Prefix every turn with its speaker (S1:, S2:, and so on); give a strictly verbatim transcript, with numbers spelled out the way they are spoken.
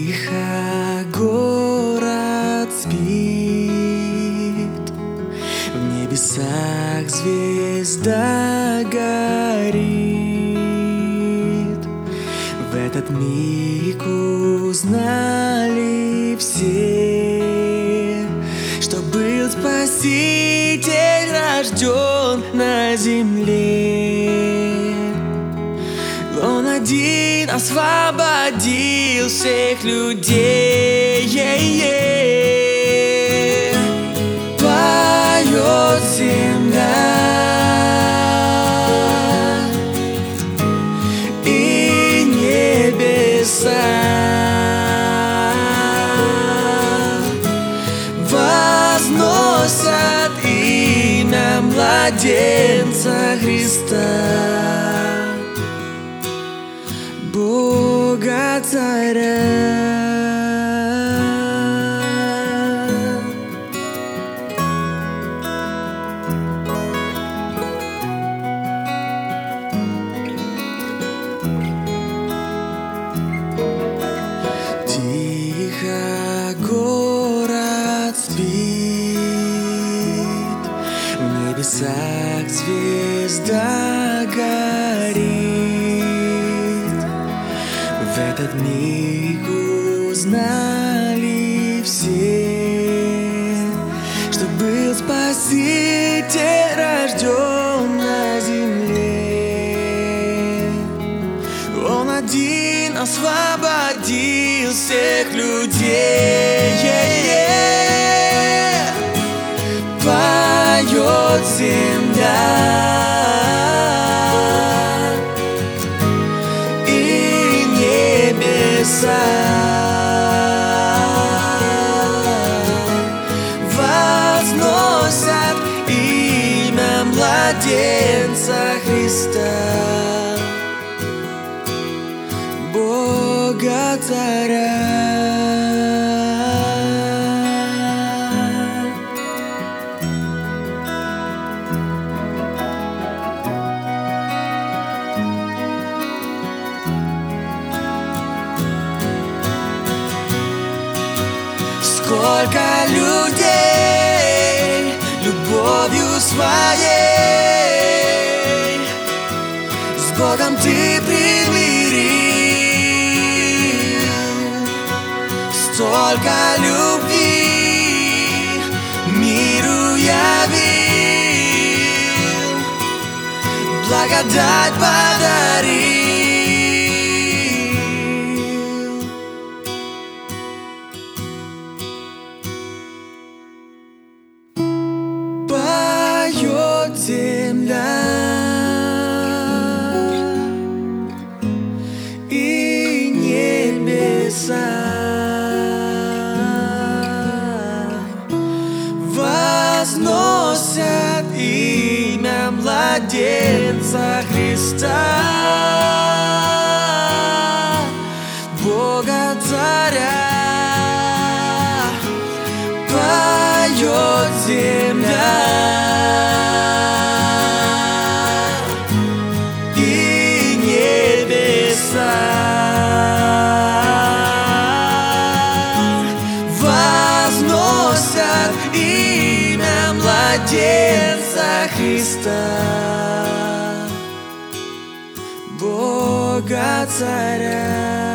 S1: Тихо город спит, в небесах звезда горит. В этот миг узнали все, что был Спаситель рожден на земле. Он один освободил всех людей. Поет земля и небеса, возносят имя младенца Христа, Бога Царя. Тихо город спит, в небесах звезда горит. В этот миг узнали все, что был Спаситель рожден на земле. Он один освободил всех людей. Поет земля и небеса, возносят имя младенца Христа, Бога Царя. Сколько людей любовью своей с Богом ты примирил, столько любви миру явил, благодать подарил. Поет земля и небеса, возносят имя младенца Христа, Бога Царя. Поет земля и небеса, возносят имя младенца Христа, Бога Царя.